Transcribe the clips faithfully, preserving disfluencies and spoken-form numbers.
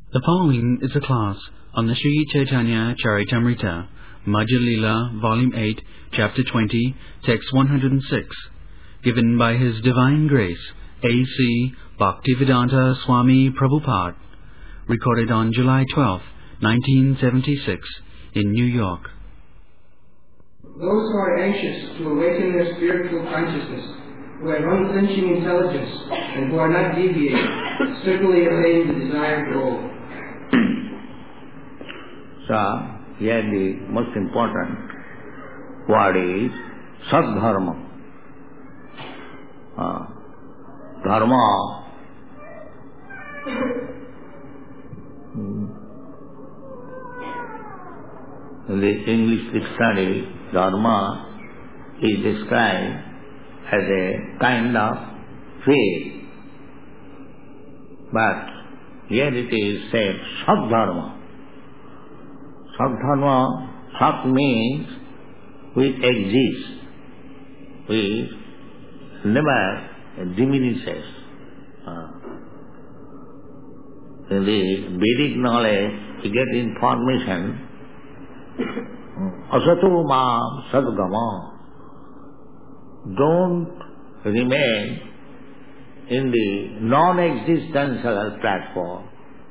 The following is a class on the Sri Chaitanya Charitamrita, Madhya Leela, Volume eight, Chapter twenty, Text one hundred six, given by His Divine Grace, A C Bhaktivedanta Swami Prabhupada, recorded on July twelfth, nineteen seventy-six, in New York. Those who are anxious to awaken their spiritual consciousness, who have unflinching intelligence, and who are not deviating, certainly attain the desired goal. So, here the most important word is Sadharma. Uh, dharma. In the English dictionary, dharma is described as a kind of faith. But here it is said Sadharma. Sadharma, Sat means which exists, which never diminishes. Uh, in the Vedic knowledge, you get information, Asatu mam sadgama. Don't remain in the non-existential platform.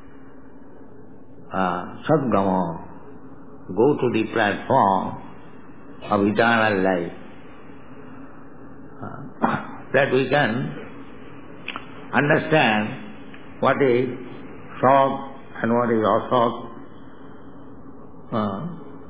Uh, sadgama. Go to the platform of eternal life. Uh, that we can understand what is Sat and what is Asat. Uh,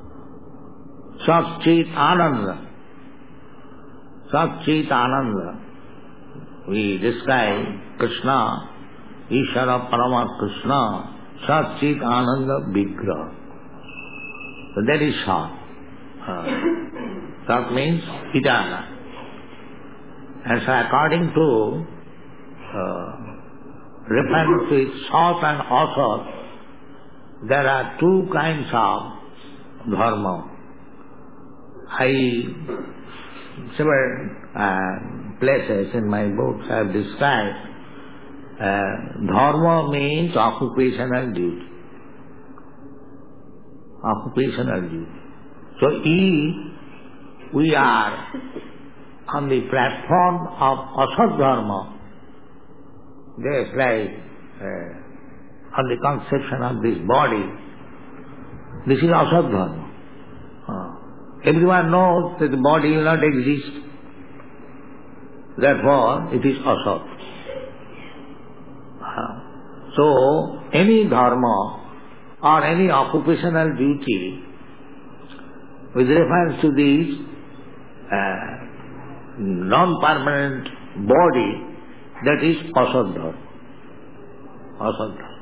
Sat Chit Ananda. Sat Chit Ananda. We describe Krishna, Ishara Parama Krishna, Sat Chit Ananda Vigraha. So that is Sat. Uh, Sat means eternal. And so according to uh, reference with Sat and Asat, there are two kinds of dharma. I, several uh, places in my books I have described, uh, dharma means occupational duty. Occupational duty. So if we are on the platform of Asat dharma, just like uh, on the conception of this body, this is Asat dharma. Uh, everyone knows that the body will not exist. Therefore, it is Asat. Uh, so, any dharma or any occupational duty with reference to this uh, non-permanent body, that is Asat dharma. Asat dharma.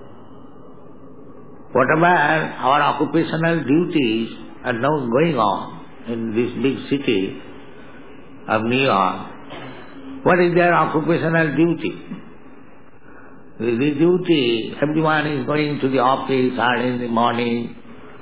Whatever our occupational duties are now going on in this big city of New York, what is their occupational duty? The duty, everyone is going to the office early in the morning.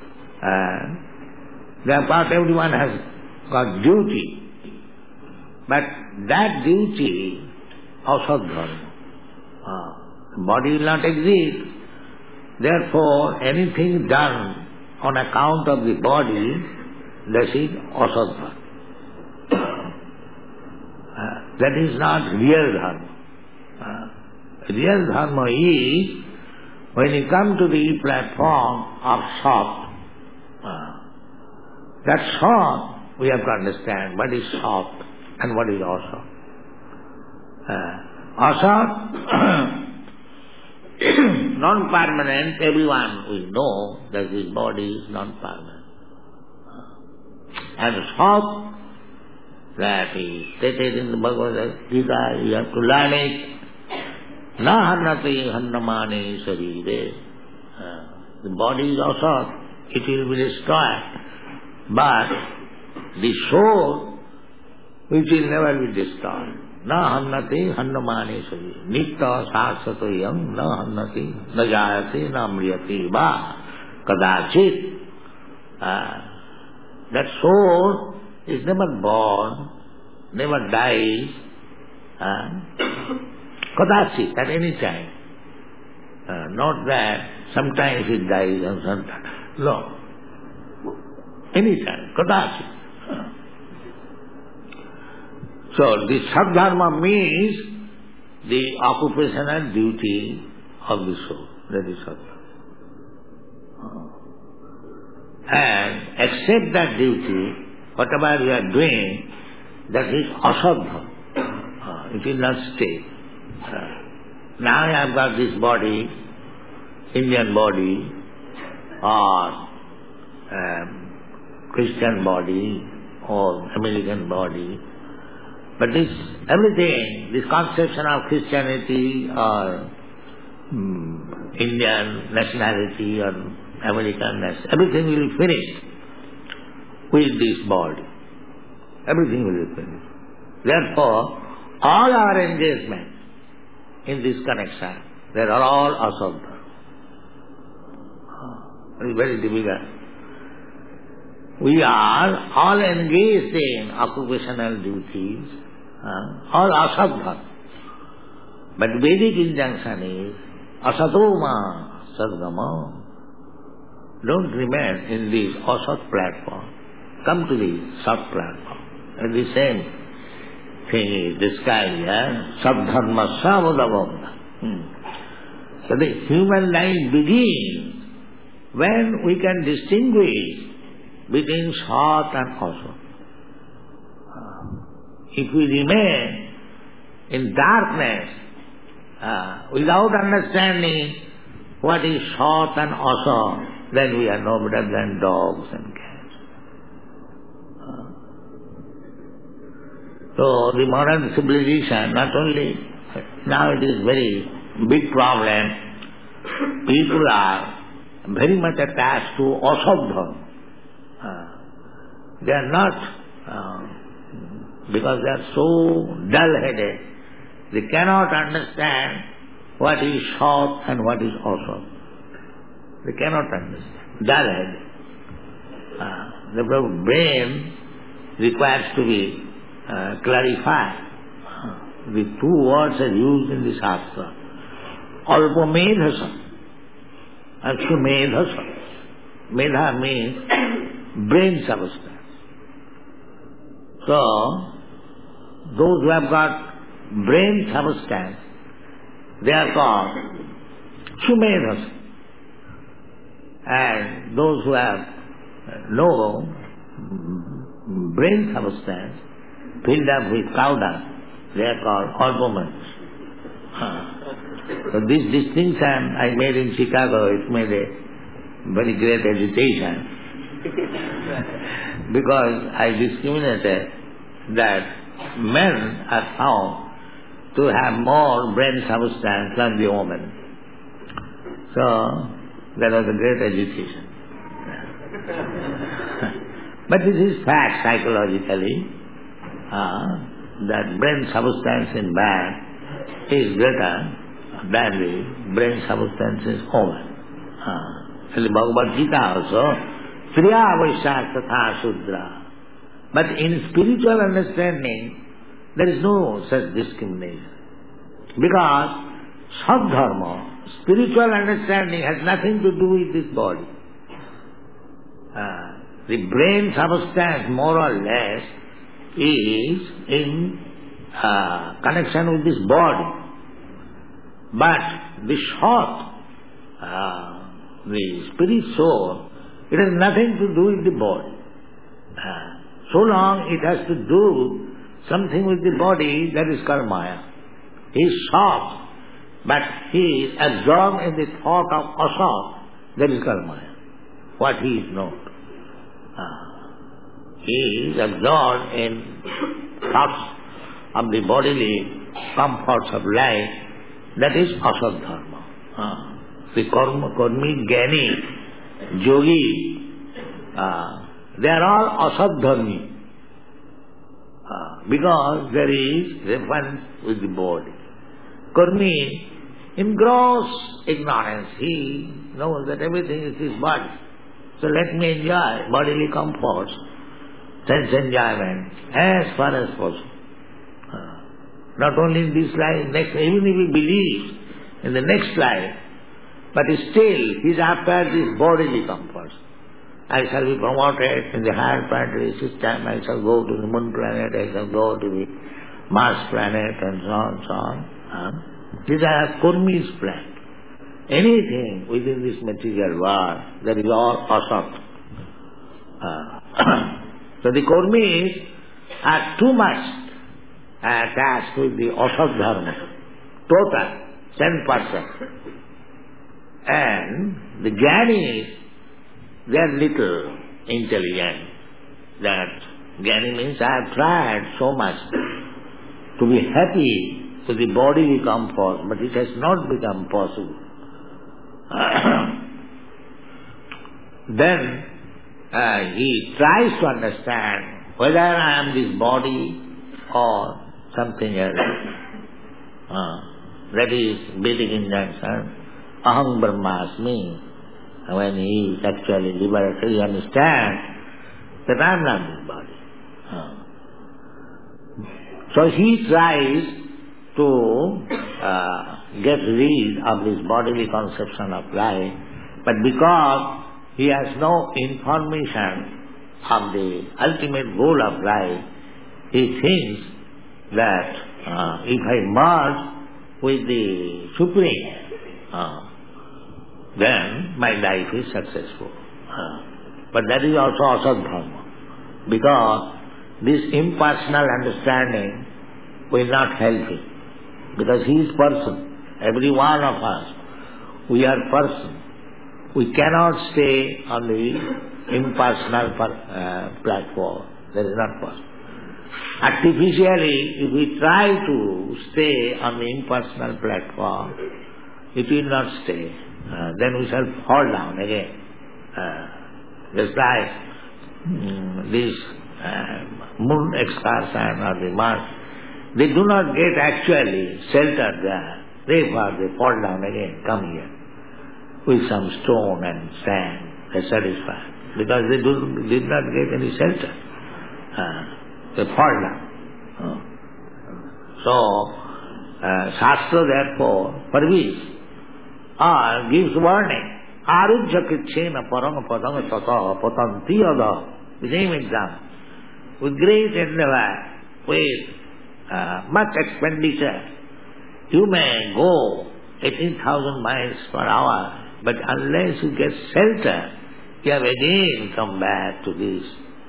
Uh, therefore, everyone has got duty. But that duty, Asat dharma. Uh, the body will not exist. Therefore, anything done on account of the body, that is Asat dharma. Uh, that is not real dharma. Uh, Real dharma is when you come to the platform of Sat. Uh, that Sat, we have to understand what is Sat and what is Asat. Uh, Asat, non-permanent, everyone will know that this body is non-permanent. And Sat, that is stated in the Bhagavad Gita, you have to learn it. Na hannati hannamane sarire. The body is Asat, it will be destroyed. But the soul, which will never be destroyed. Na hannati hannamane sarire. Nitta sasato yam na hannati na jayate na mriyati va kadachit. Uh, that soul is never born, never dies. Uh, Kadachit, at any time. Uh, not that sometimes it dies and sometimes. No. Anytime. Kadachi. Uh. So this Sadharma means the occupational duty of the soul. That is Sadharma. Uh. And accept that duty, whatever you are doing, that is asaddha. Uh, it will not stay. Uh. Now I have got this body, Indian body, or um, Christian body, or American body. But this, everything, this conception of Christianity or um, Indian nationality or American nationality, everything will be finished with this body. Everything will be finished. Therefore, all our engagements in this connection, they are all asaddha. It is very difficult. We are all engaged in occupational duties, uh, all asaddha. But Vedic injunction is asatoma sadgama. Don't remain in this asat platform. Come to the sat platform. And the same thing is described here, sadharma savadavamna. Hmm. So the human life begins when we can distinguish between sat and asat. If we remain in darkness uh, without understanding what is sat and asat, then we are no better than dogs and cats. So the modern civilization, not only, now it is very big problem, people are very much attached to asaddha. Uh, they are not, uh, because they are so dull-headed, they cannot understand what is sat and what is asat. They cannot understand. Dull-headed. Uh, the brain requires to be uh, clarified. Uh, the two words are used in the Shastra. Alpamedhasa and Sumedhasa. Medha means brain substance. So, those who have got brain substance, they are called Sumedhasa. And those who have no brain substance, filled up with cow dung, they are called alpamans. So this distinction I made in Chicago, it made a very great agitation because I discriminated that men are found to have more brain substance than the woman. So that was a great agitation. But this is fact psychologically, uh, that brain substance in man is greater than the brain substance in woman. Uh, in the Bhagavad Gita also, Triya Vaishya Tatha Shudra. But in spiritual understanding, there is no such discrimination. Because Sadharma, spiritual understanding has nothing to do with this body. Uh, the brain substance, more or less, is in uh, connection with this body. But the short, uh, the spirit soul, it has nothing to do with the body. Uh, so long it has to do something with the body, that is called Maya. He is soft, but he is absorbed in the thought of asat, that is called Maya. What he is not. Uh, he is absorbed in thoughts of the bodily comforts of life, that is asat dharma. Uh, the karma, karmi, jnani, yogi, uh, they are all asat dharmi. Uh, because there is reference with the body. Karmi, in gross ignorance, he knows that everything is his body. So let me enjoy bodily comforts, sense enjoyment, as far as possible. Uh, not only in this life, next, even if he believes in the next life, But still, he is after this bodily comforts. I shall be promoted in the higher planetary system, I shall go to the moon planet, I shall go to the Mars planet, and so on, so on. Huh? These are Kurmi's plan. Anything within this material world, that is all asat. Uh, so the Kurmis are too much attached with the asat dharma, total, ten percent. And the Jnanis, they are little intelligent. That Jnani means I have tried so much to be happy with the bodily comfort, but it has not become possible. Then uh, he tries to understand whether I am this body or something else. Uh, that is Vedic injunction, aham brahmasmi. When he is actually liberated, he understands that I am not this body. Uh. So he tries to uh, get rid of this bodily conception of life, but because he has no information of the ultimate goal of life, he thinks that uh, if I merge with the Supreme, uh, then my life is successful. Uh, but that is also asat dharma, because this impersonal understanding will not help him, because he is person. Every one of us, we are person. We cannot stay on the impersonal uh, platform. That is not possible. Artificially, if we try to stay on the impersonal platform, it will not stay. Uh, then we shall fall down again. Uh, just like um, this uh, moon excursion or the Mars, they do not get actually shelter there. Therefore they fall down again, come here, with some stone and sand, they satisfied. Because they do, did not get any shelter. Uh, they fall down. Uh, so, uh, Shastra therefore forbids or gives warning. Arujya kitchena paranga padanga tata patanti ada. The same example. With great endeavor, with uh, much expenditure, you may go eighteen thousand miles per hour, but unless you get shelter, you have again come back to this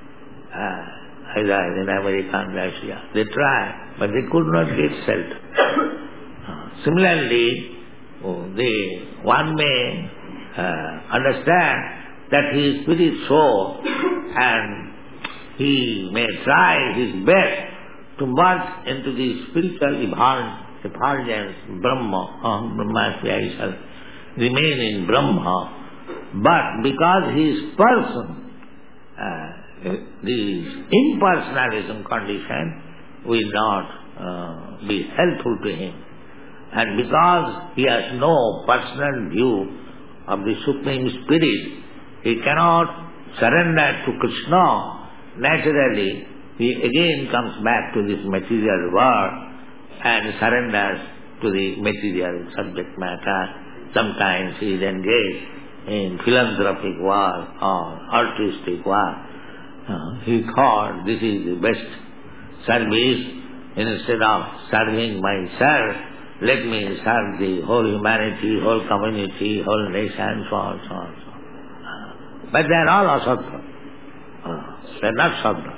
uh, either in American Russia. They tried, but they could not get shelter. uh, similarly, oh, the one may uh, understand that he is spirit soul, and he may try his best to merge into the spiritual effulgence, Brahma, uh, Brahmasmi, I shall remain in Brahma. But because he is person, uh, the impersonalism condition will not uh, be helpful to him. And because he has no personal view of the Supreme Spirit, he cannot surrender to Krishna. Naturally, he again comes back to this material world and surrenders to the material subject matter. Sometimes he is engaged in philanthropic work or artistic work. Uh, he thought this is the best service. Instead of serving myself, let me serve the whole humanity, whole community, whole nation, so on, so on, so on. Uh, but they are all asatva. Uh, they are not sattva.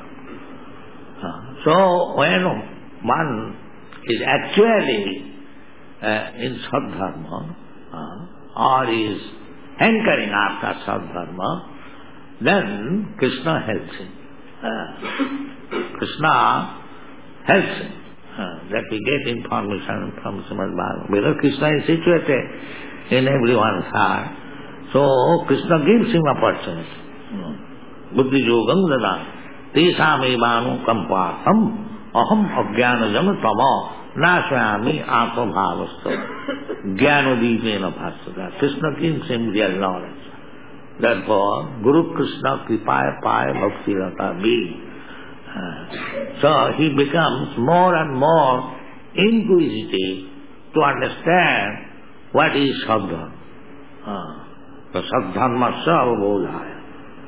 Uh, so when one is actually uh, in saddharma, uh, or is hankering after saddharma, then Krishna helps him. Uh, Krishna helps him. Uh, that we get information from Srimad Bhagavatam. Because Krishna is situated in everyone's heart. So Krishna gives him opportunity. Buddhi yogam dada. Tesam evanu kampatham aham ajnanajam tama nashayami atma bhavastu jnanodipena bhasata. Krishna gives him real knowledge. Therefore, Guru Krishna kripaya paya bhakti rata be. Uh, so he becomes more and more inquisitive to understand what is Sadhana. So sadharmasya avabodhaya.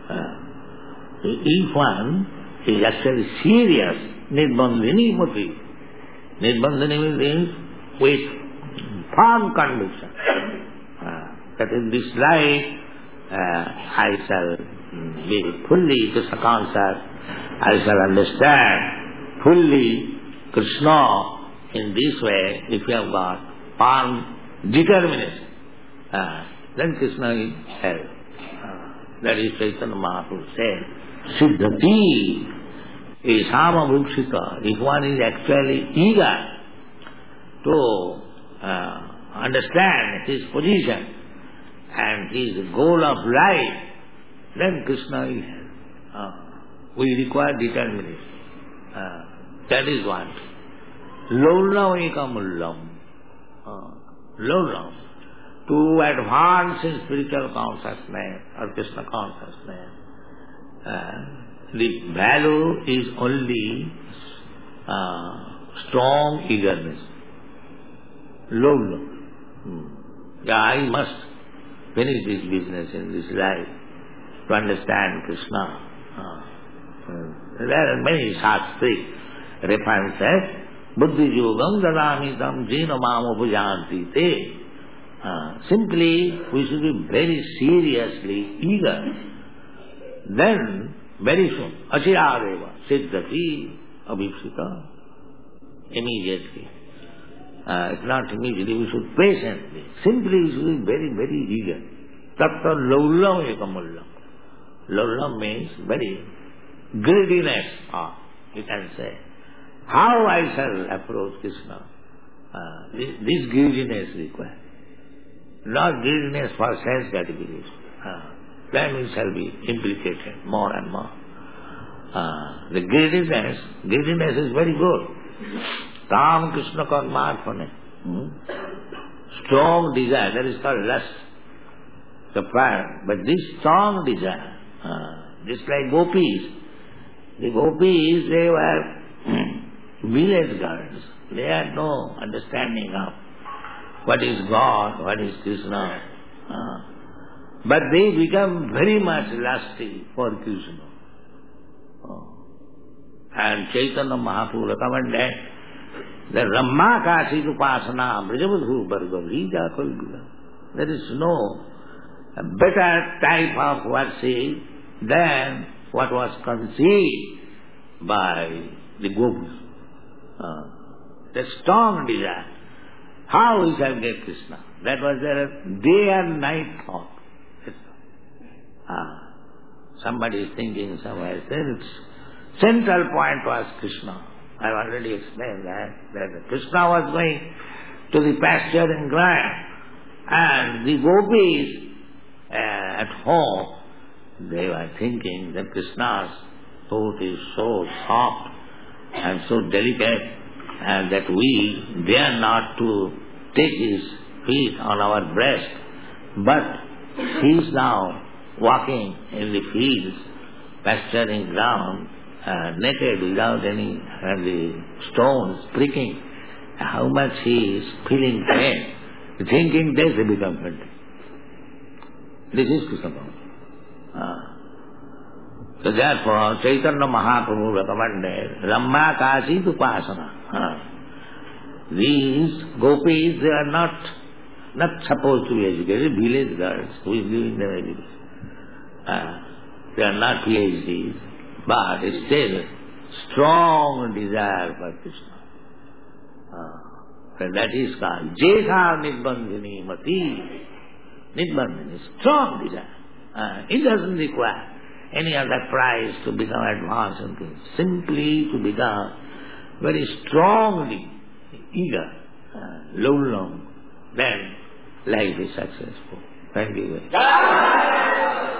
If one is actually serious, nirbandhini mati. Nirbandhini means with firm conviction uh, that in this life uh, I shall be fully Krishna conscious, I shall understand fully Krishna in this way. If you have got firm determination, uh, then Krishna will help. Uh, that is Chaitanya Mahaprabhu said, Siddhati is samabhukshita. If one is actually eager to uh, understand his position and his goal of life, then Krishna will help. Uh, we require determination. Uh, that is one. Laulam ekamullam. Uh, Laulam. To advance in spiritual consciousness or Krishna consciousness, uh, the value is only uh, strong eagerness. Laulam. Hmm. Yeah, I must finish this business in this life to understand Krishna. Uh, there are many Shastri references. Buddhi yogam dadamitam jena mamo pujanti te. Uh, simply, we should be very seriously eager. Then, very soon, achiradeva, siddhati, abhipsita, immediately. Uh, if not immediately, we should patiently. Simply, we should be very, very eager. Tatta laulam ekamullam. Laulam means very greediness, ah, you can say. How I shall approach Krishna? Uh, this, this greediness required. Not greediness for sense gratification. Uh, then we shall be implicated more and more. Uh, the greediness, greediness is very good. Tam Krishna karmarpane. Hmm? Strong desire, that is called lust, the fire. But this strong desire, uh, just like gopis, the gopis, they were village girls. They had no understanding of what is God, what is Krishna. Uh, but they become very much lusty for Krishna. Oh. And Chaitanya Mahaprabhu recommended the Ramma Kasit Upasana Brajavadhu Bhargavija Kalgula. There is no better type of worship than what was conceived by the gopis. Uh, the strong desire. How we shall get Krishna? That was their day and night thought. Ah, somebody is thinking somewhere. Its central point was Krishna. I have already explained that, that Krishna was going to the pasturing ground and the gopis uh, at home, they were thinking that Krishna's thought is so soft and so delicate and that we dare not to take his feet on our breast, but he is now walking in the fields, pasturing ground, uh, naked without any uh, the stones pricking. How much he is feeling pain, thinking this they become content. This is Krishna Bhava. Uh, so therefore, Chaitanya Mahaprabhu recommended Ramma Kasit Upasana. Uh, these gopis, they are not not supposed to be educated, village girls who is living their education. Uh, they are not PhDs, but still strong desire for Krishna. Uh, and that is called Jesha Nirbandhini Mati. Nirbandhini, strong desire. Uh, it doesn't require any other prize to become advanced in things. Simply to become very strongly eager, uh, laulam, then life is successful. Thank you very much.